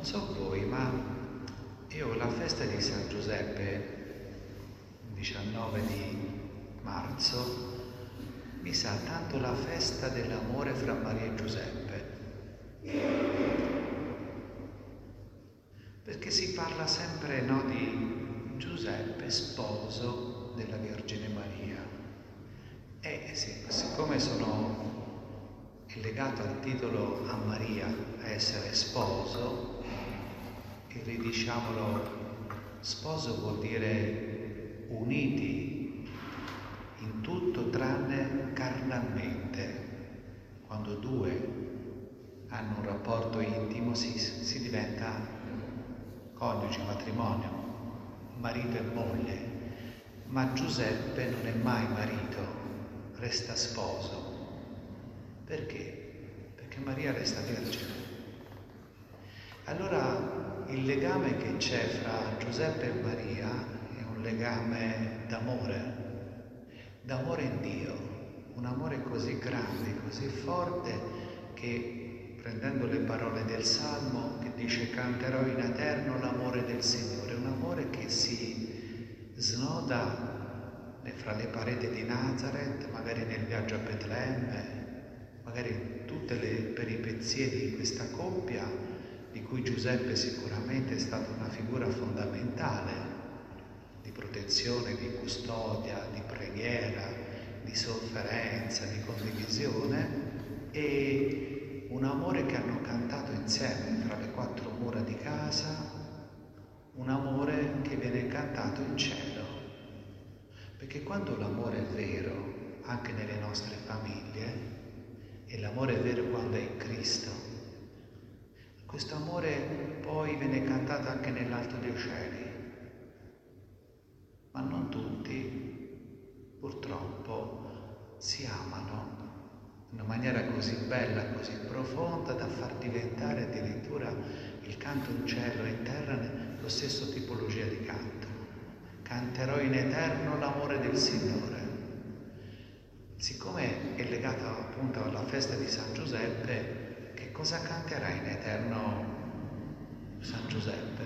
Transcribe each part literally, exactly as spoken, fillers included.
Non so voi, ma io la festa di San Giuseppe, il diciannove di marzo, mi sa tanto la festa dell'amore fra Maria e Giuseppe. Perché si parla sempre, no, di Giuseppe, sposo della Vergine Maria. E siccome sono legato al titolo a Maria, a essere sposo, e ridiciamolo, sposo vuol dire uniti in tutto tranne carnalmente. Quando due hanno un rapporto intimo si, si diventa coniugi, matrimonio, marito e moglie. Ma Giuseppe non è mai marito, resta sposo. Perché? Perché Maria resta vergine. Allora il legame che c'è fra Giuseppe e Maria è un legame d'amore, d'amore in Dio, un amore così grande, così forte che, prendendo le parole del Salmo che dice canterò in eterno l'amore del Signore, un amore che si snoda fra le pareti di Nazareth, magari nel viaggio a Betlemme, magari tutte le peripezie di questa coppia, di cui Giuseppe sicuramente è stata una figura fondamentale, di protezione, di custodia, di preghiera, di sofferenza, di condivisione, e un amore che hanno cantato insieme fra le quattro mura di casa, un amore che viene cantato in cielo. Perché quando l'amore è vero, anche nelle nostre famiglie, e l'amore è vero quando è in Cristo, questo amore poi viene cantato anche nell'alto dei cieli. Ma non tutti, purtroppo, si amano in una maniera così bella, così profonda, da far diventare addirittura il canto in cielo e in terra lo stesso tipologia di canto. Canterò in eterno l'amore del Signore. Siccome è legata appunto alla festa di San Giuseppe, che cosa canterà in eterno San Giuseppe?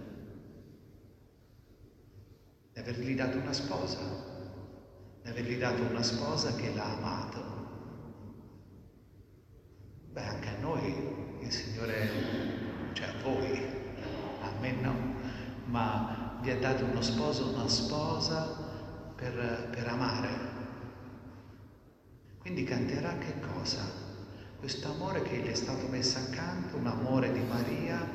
Di avergli dato una sposa, di avergli dato una sposa che l'ha amato. Beh, anche a noi il Signore, cioè a voi, a me no, ma vi ha dato uno sposo, una sposa per, per amare. Quindi canterà che cosa? Questo amore che gli è stato messo accanto, un amore di Maria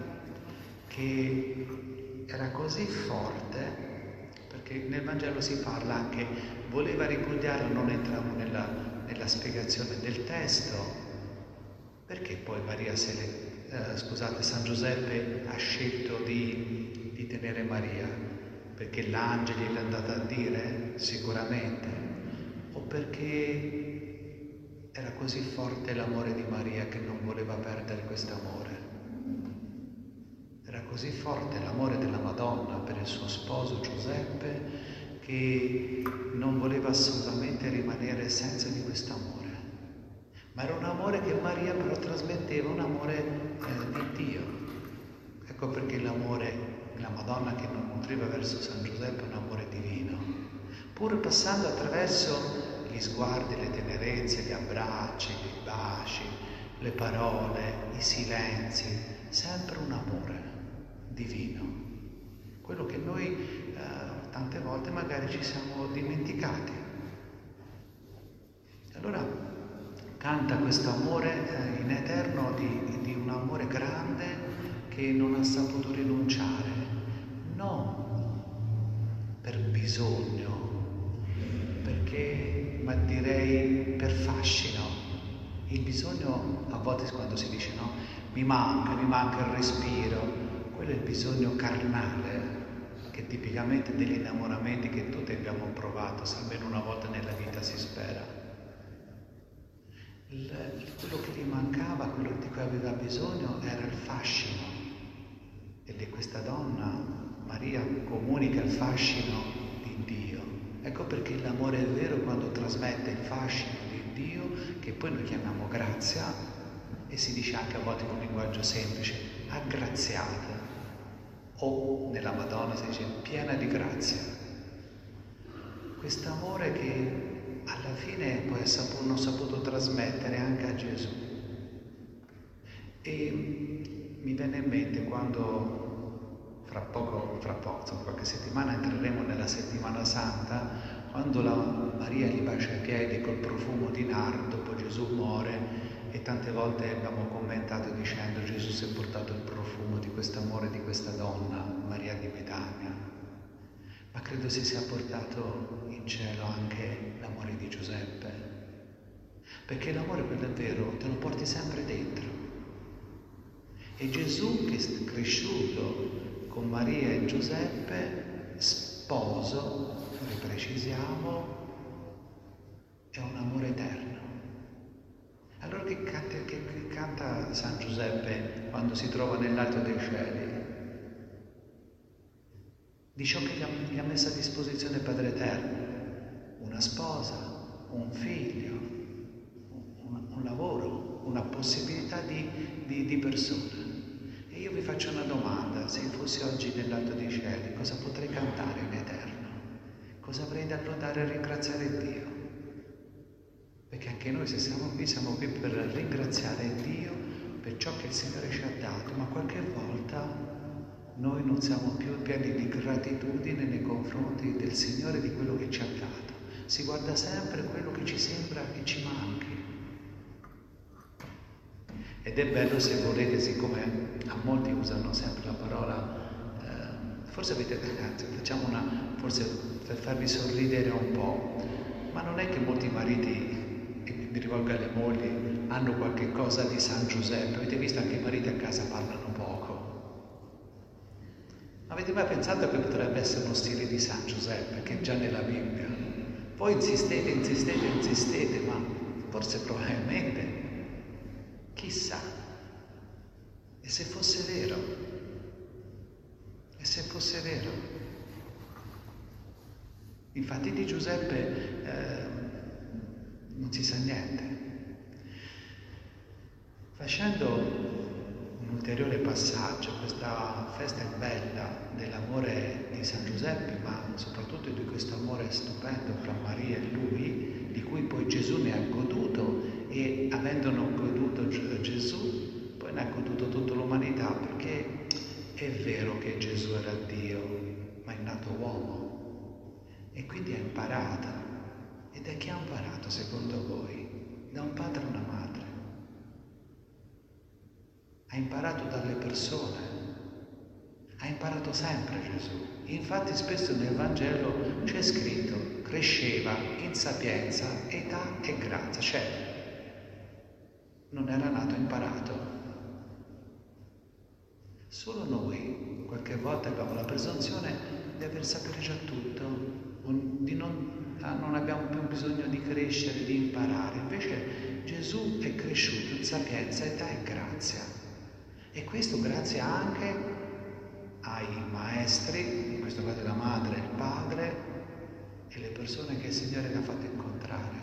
che era così forte, perché nel Vangelo si parla anche, voleva ripudiarlo, non entriamo nella, nella spiegazione del testo, perché poi Maria se le, eh, scusate, San Giuseppe ha scelto di, di tenere Maria? Perché l'angelo gli è andato a dire? Sicuramente. O perché era così forte l'amore di Maria che non voleva perdere questo amore. Era così forte l'amore della Madonna per il suo sposo Giuseppe che non voleva assolutamente rimanere senza di questo amore. Ma era un amore che Maria però trasmetteva, un amore eh, di Dio. Ecco perché l'amore, la Madonna che non nutriva verso San Giuseppe è un amore divino. Pur passando attraverso gli sguardi, le tenerezze, gli abbracci, i baci, le parole, i silenzi, sempre un amore divino. Quello che noi eh, tante volte magari ci siamo dimenticati. Allora canta questo amore eh, in eterno di, di un amore grande che non ha saputo rinunciare, non per bisogno, perché, ma direi per fascino. Il bisogno, a volte quando si dice no, mi manca, mi manca il respiro, quello è il bisogno carnale, che tipicamente degli innamoramenti che tutti abbiamo provato, se almeno una volta nella vita si spera. Il, quello che gli mancava, quello di cui aveva bisogno era il fascino. Ed è questa donna, Maria, comunica il fascino di Dio. Ecco perché l'amore è vero quando trasmette il fascino di Dio, che poi noi chiamiamo grazia, e si dice anche a volte con un linguaggio semplice, aggraziata, o nella Madonna si dice piena di grazia. Quest'amore che alla fine poi non ho saputo trasmettere anche a Gesù. E mi venne in mente quando fra poco, fra poco, insomma, qualche settimana entreremo nella settimana santa, quando la Maria gli bacia i piedi col profumo di nardo, poi Gesù muore e tante volte abbiamo commentato dicendo Gesù si è portato il profumo di quest'amore di questa donna, Maria di Betania, ma credo si sia portato in cielo anche l'amore di Giuseppe, perché l'amore, quello è vero, te lo porti sempre dentro. E Gesù, che è cresciuto con Maria e Giuseppe, sposo, riprecisiamo, è un amore eterno. Allora che canta, che, che canta San Giuseppe quando si trova nell'alto dei cieli? Di ciò che gli ha, gli ha messo a disposizione il Padre Eterno, una sposa, un figlio, un, un lavoro, una possibilità di, di, di persona. E io vi faccio una domanda: se fossi oggi nell'alto dei cieli, cosa potrei cantare in eterno? Cosa avrei da lodare e ringraziare Dio? Perché anche noi, se siamo qui, siamo qui per ringraziare Dio per ciò che il Signore ci ha dato, ma qualche volta noi non siamo più pieni di gratitudine nei confronti del Signore, di quello che ci ha dato. Si guarda sempre quello che ci sembra che ci manchi. Ed è bello, se volete, siccome a molti usano sempre la parola, eh, forse avete, anzi, facciamo una, forse per farvi sorridere un po', ma non è che molti mariti, mi rivolgo alle mogli, hanno qualche cosa di San Giuseppe. Avete visto, anche i mariti a casa parlano poco. Avete mai pensato che potrebbe essere uno stile di San Giuseppe, che è già nella Bibbia? Voi insistete, insistete, insistete, ma forse probabilmente, chissà, e se fosse vero? E se fosse vero? Infatti di Giuseppe eh, non si sa niente. Facendo un ulteriore passaggio, questa festa è bella dell'amore di San Giuseppe, ma soprattutto di questo amore stupendo fra Maria e lui, di cui poi Gesù ne ha goduto, e avendolo goduto Gesù, poi ne ha goduto tutta l'umanità, perché è vero che Gesù era Dio, ma è nato uomo, e quindi ha imparato. Ed è che ha imparato, secondo voi, da un padre e una madre. Ha imparato dalle persone, ha imparato sempre Gesù. Infatti spesso nel Vangelo c'è scritto: cresceva in sapienza, età e grazia, cioè non era nato imparato. Solo noi qualche volta abbiamo la presunzione di aver sapere già tutto, di non non abbiamo più bisogno di crescere, di imparare. Invece Gesù è cresciuto in sapienza, età e grazia. E questo grazie anche ai maestri, in questo caso la madre e il padre, e le persone che il Signore le ha fatto incontrare.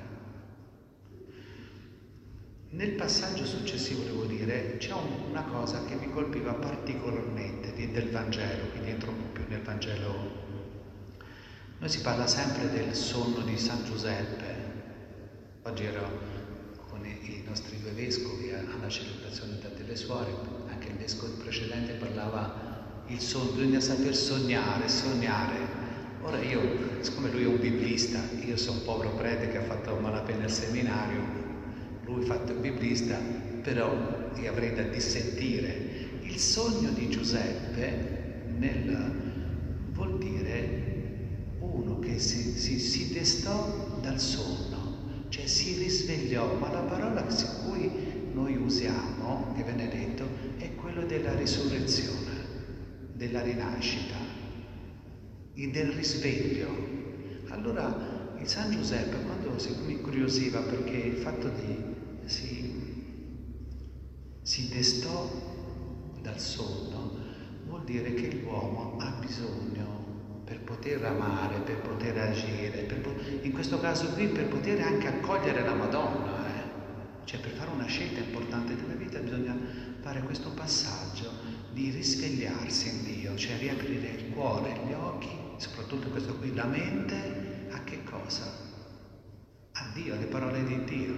Nel passaggio successivo, devo dire, c'è una cosa che mi colpiva particolarmente del Vangelo, quindi entro un po' più nel Vangelo. Noi si parla sempre del sonno di San Giuseppe. Oggi ero con i nostri due vescovi alla celebrazione delle suore, anche il vescovo precedente parlava il sonno, bisogna saper sognare, sognare. Ora io, siccome lui è un biblista, io sono un povero prete che ha fatto malapena il seminario, lui ha fatto il biblista, però io avrei da dissentire. Il sogno di Giuseppe nel, vuol dire uno che si, si, si destò dal sonno, cioè si risvegliò, ma la parola su cui noi usiamo, che viene detto, è quello della risurrezione, della rinascita, e del risveglio. Allora il San Giuseppe, quando si mi incuriosiva, perché il fatto di si, si destò dal sonno vuol dire che l'uomo ha bisogno, per poter amare, per poter agire, per po- in questo caso qui per poter anche accogliere la Madonna, eh? Cioè per fare una scelta importante della vita bisogna fare questo passaggio di risvegliarsi in Dio, cioè riaprire il cuore, gli occhi, soprattutto questo qui, la mente, a che cosa? A Dio, alle parole di Dio.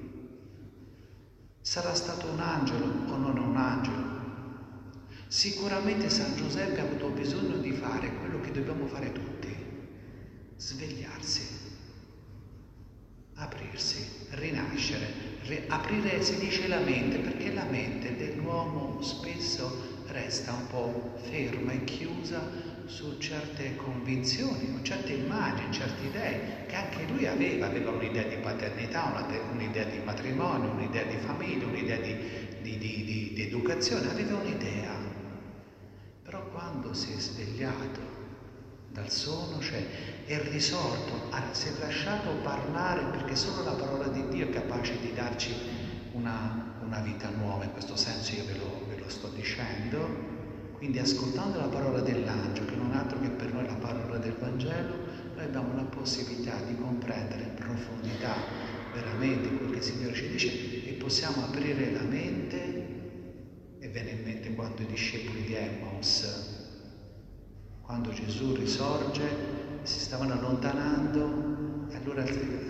Sarà stato un angelo o non un angelo? Sicuramente San Giuseppe ha avuto bisogno di fare quello che dobbiamo fare tutti, svegliarsi, aprirsi, rinascere, ri- aprire si dice la mente, perché la mente dell'uomo spesso resta un po' ferma e chiusa su certe convinzioni, o certe immagini, certe idee che anche lui aveva, aveva un'idea di paternità, una, un'idea di matrimonio, un'idea di famiglia, un'idea di, di, di, di, di educazione, aveva un'idea. Però quando si è svegliato dal sonno, cioè è risorto, si è lasciato parlare, perché solo la parola di Dio è capace di darci una, una vita nuova, in questo senso io ve lo, ve lo sto dicendo. Quindi ascoltando la parola dell'angelo, che non è altro che per noi la parola del Vangelo, noi abbiamo la possibilità di comprendere in profondità veramente quel che il Signore ci dice e possiamo aprire la mente. E viene in mente quando i discepoli di Emmaus, quando Gesù risorge, si stavano allontanando e allora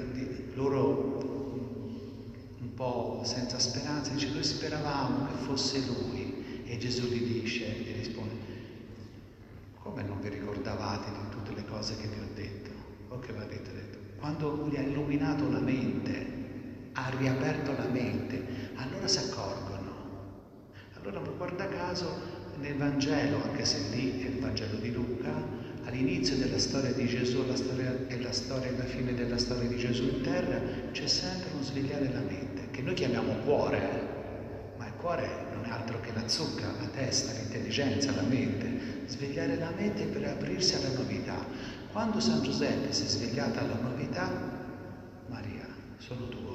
loro un po' senza speranza dice: noi speravamo che fosse Lui, e Gesù gli dice, gli risponde: come non vi ricordavate di tutte le cose che vi ho detto? O che vi avete detto? Quando gli ha illuminato la mente, ha riaperto la mente, allora si accorgono. Allora, guarda caso, nel Vangelo, anche se lì è il Vangelo di Luca, all'inizio della storia di Gesù la storia, e la storia alla fine della storia di Gesù in terra, c'è sempre uno svegliare la mente, che noi chiamiamo cuore, ma il cuore non è altro che la zucca, la testa, l'intelligenza, la mente. Svegliare la mente per aprirsi alla novità. Quando San Giuseppe si è svegliato alla novità, Maria, sono tuo.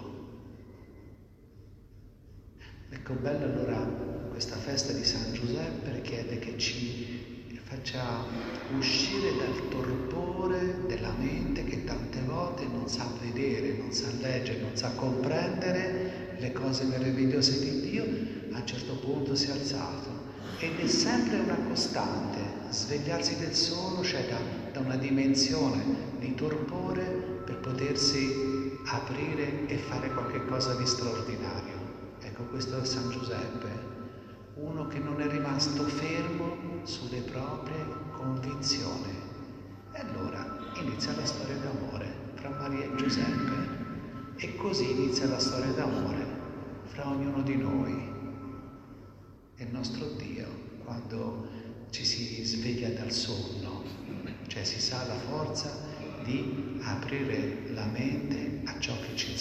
Ecco, bella allora questa festa di San Giuseppe, chiede che ci faccia uscire dal torpore della mente che tante volte non sa vedere, non sa leggere, non sa comprendere le cose meravigliose di Dio. A un certo punto si è alzato ed è sempre una costante, svegliarsi del sonno, cioè da, da una dimensione di torpore per potersi aprire e fare qualche cosa di straordinario. Ecco, questo è San Giuseppe, uno che non è rimasto fermo sulle proprie convinzioni. E allora inizia la storia d'amore fra Maria e Giuseppe, e così inizia la storia d'amore fra ognuno di noi e il nostro Dio, quando ci si sveglia dal sonno, cioè si sa la forza di aprire la mente a ciò che ci